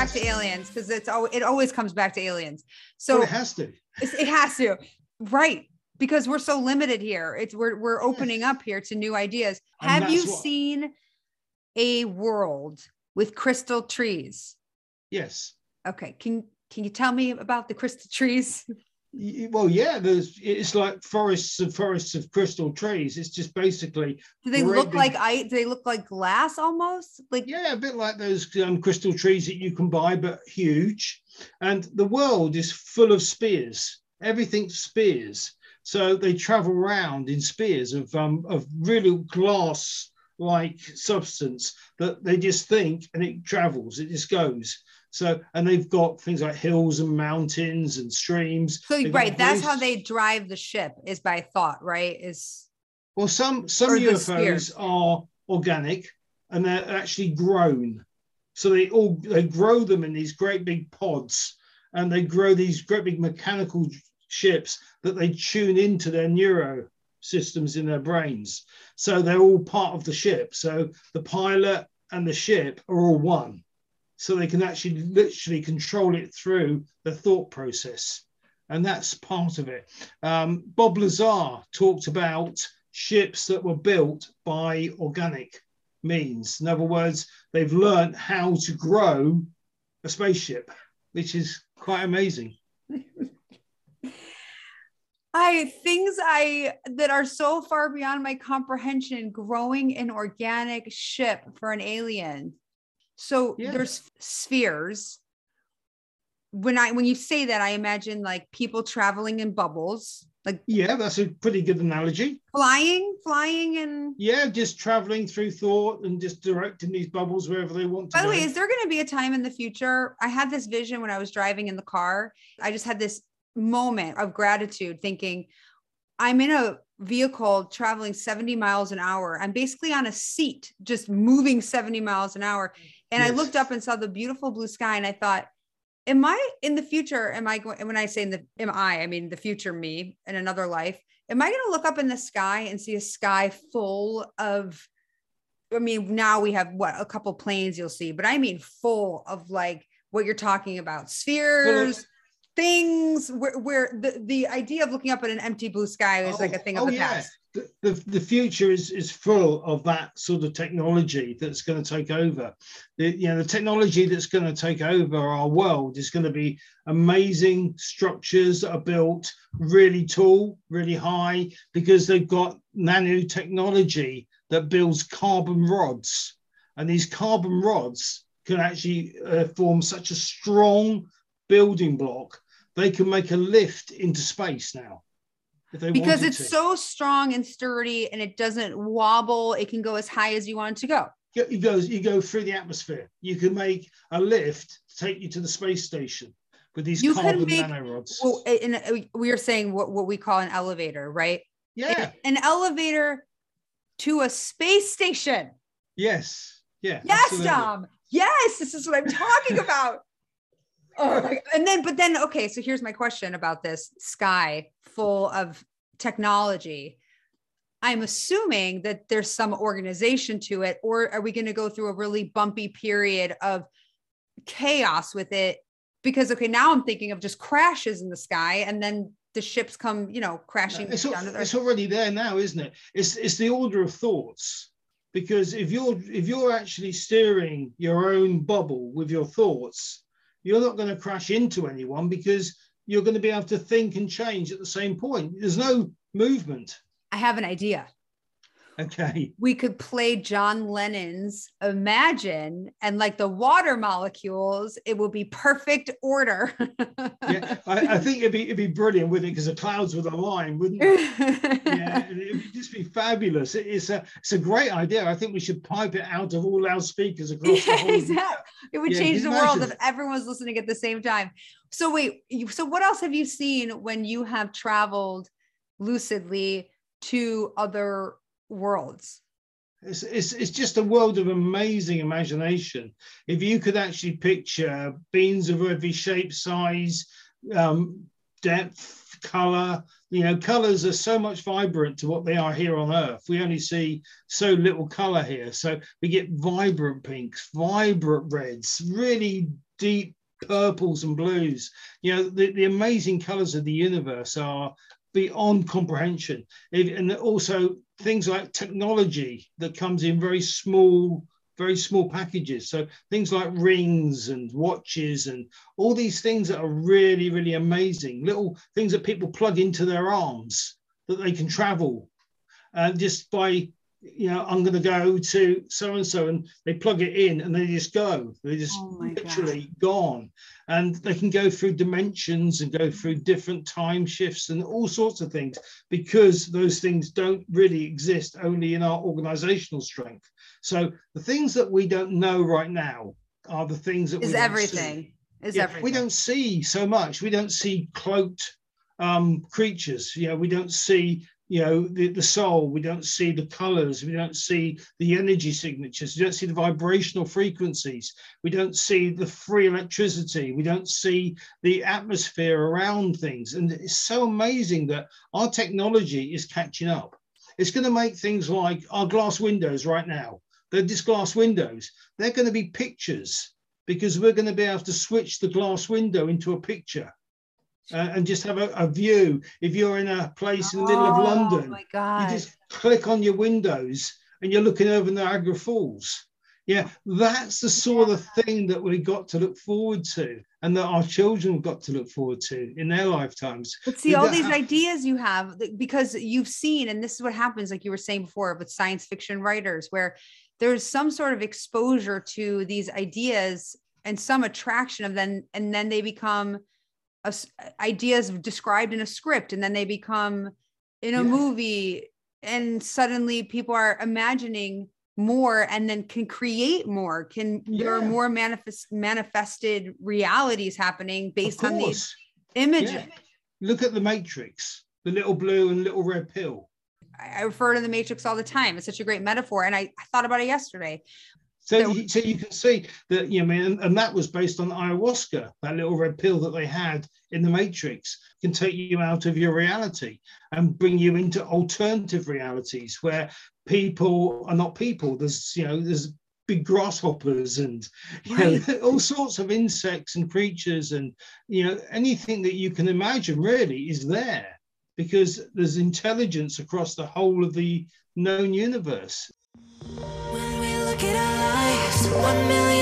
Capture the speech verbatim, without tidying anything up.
back to aliens because it's always, it always comes back to aliens. So well, it has to. It has to, right? Because we're so limited here. It's we're we're opening up here to new ideas. And Have you what... seen a world with crystal trees? Yes. Okay. Can can you tell me about the crystal trees? Well, yeah, there's it's like forests and forests of crystal trees. It's just basically. Do they look big... like I? Do they look like glass almost? Like yeah, a bit like those um, crystal trees that you can buy, but huge. And the world is full of spears. Everything's spears. So they travel around in spears of um of really glass-like substance that they just think, and it travels. It just goes. So, and they've got things like hills and mountains and streams. So, right, that's how they drive the ship, is by thought, right? Is well, some some U F Os are organic and they're actually grown. So they all they grow them in these great big pods, and they grow these great big mechanical ships that they tune into their neuro systems in their brains. So they're all part of the ship. So the pilot and the ship are all one. So they can actually literally control it through the thought process. And that's part of it. Um, Bob Lazar talked about ships that were built by organic means. In other words, they've learned how to grow a spaceship, which is quite amazing. I things I that are so far beyond my comprehension, growing an organic ship for an alien. So yeah. There's spheres. When I when you say that, I imagine like people traveling in bubbles. Like yeah, that's a pretty good analogy. Flying, flying, and yeah, just traveling through thought and just directing these bubbles wherever they want to. By the go. way, is there going to be a time in the future? I had this vision when I was driving in the car. I just had this moment of gratitude, thinking, I'm in a vehicle traveling seventy miles an hour. I'm basically on a seat, just moving seventy miles an hour. And yes. I looked up and saw the beautiful blue sky, and I thought, am I in the future? Am I going, when I say in the, am I, I mean, the future me in another life, am I going to look up in the sky and see a sky full of, I mean, now we have what, a couple planes you'll see, but I mean, full of like what you're talking about, spheres, well, things where, where the, the idea of looking up at an empty blue sky is oh, like a thing of oh, the yeah. past. The, the, the future is, is full of that sort of technology that's going to take over. The, you know, the technology that's going to take over our world is going to be amazing structures that are built really tall, really high, because they've got nanotechnology that builds carbon rods. And these carbon rods can actually uh, form such a strong building block. They can make a lift into space now. Because it's to. so strong and sturdy and it doesn't wobble. It can go as high as you want it to go. It goes, you go through the atmosphere. You can make a lift to take you to the space station with these you carbon make, nanorods. Well, and we are saying what, what we call an elevator, right? Yeah. An, an elevator to a space station. Yes. Yeah. Yes, absolutely. Dom. Yes, this is what I'm talking about. Oh my, and then, but then, okay, so here's my question about this sky full of technology. I'm assuming that there's some organization to it, or are we going to go through a really bumpy period of chaos with it? Because, okay, now I'm thinking of just crashes in the sky and then the ships come, you know, crashing. It's, down to the it's already there now, isn't it? It's, it's the order of thoughts. Because if you're, if you're actually steering your own bubble with your thoughts, you're not going to crash into anyone because you're going to be able to think and change at the same point. There's no movement. I have an idea. Okay. We could play John Lennon's Imagine, and like the water molecules, it will be perfect order. Yeah, I, I think it'd be it'd be brilliant with it because the clouds would align, wouldn't it? Yeah, it would just be fabulous. It, it's a it's a great idea. I think we should pipe it out of all loudspeakers across yeah, the whole. Exactly. It would yeah, change the imagine? world if everyone's listening at the same time. So wait, you, so what else have you seen when you have traveled lucidly to other worlds? It's, it's, it's just a world of amazing imagination. If you could actually picture beings of every shape, size, um, depth, color, you know, colors are so much vibrant to what they are here on Earth. We only see so little color here. So we get vibrant pinks, vibrant reds, really deep purples and blues. You know, the, the amazing colors of the universe are beyond comprehension. It, and also things like technology that comes in very small, very small packages. So things like rings and watches and all these things that are really, really amazing. Little things that people plug into their arms that they can travel. And just by, you know, I'm going to go to so-and-so, and they plug it in and they just go. They just oh literally God. gone. And they can go through dimensions and go through different time shifts and all sorts of things, because those things don't really exist only in our organizational strength. So the things that we don't know right now are the things that is we everything. See. Is yeah, everything. We don't see so much. We don't see cloaked um, creatures. You know, we don't see, you know, the, the soul, we don't see the colors, we don't see the energy signatures, we don't see the vibrational frequencies, we don't see the free electricity, we don't see the atmosphere around things. And it's so amazing that our technology is catching up. It's going to make things like our glass windows right now. They're just glass windows. They're going to be pictures, because we're going to be able to switch the glass window into a picture. Uh, and just have a, a view. If you're in a place in the middle of London, oh my God. you just click on your windows and you're looking over Niagara Falls. Yeah, that's the sort yeah. of thing that we've got to look forward to, and that our children have got to look forward to in their lifetimes. But see, all these ideas you have, because you've seen, and this is what happens, like you were saying before, with science fiction writers, where there's some sort of exposure to these ideas and some attraction of them, and then they become ideas described in a script, and then they become in a yeah. movie, and suddenly people are imagining more and then can create more, can yeah. there are more manifest manifested realities happening based on these images. Yeah. Look at the Matrix, the little blue and little red pill. I refer to the Matrix all the time. It's such a great metaphor, and I, I thought about it yesterday. So, so, you, so you can see that, you know, I mean, and that was based on ayahuasca, that little red pill that they had in the Matrix can take you out of your reality and bring you into alternative realities where people are not people. There's, you know, there's big grasshoppers and, you right. know, all sorts of insects and creatures, and, you know, anything that you can imagine really is there, because there's intelligence across the whole of the known universe. When we look at our lives, one million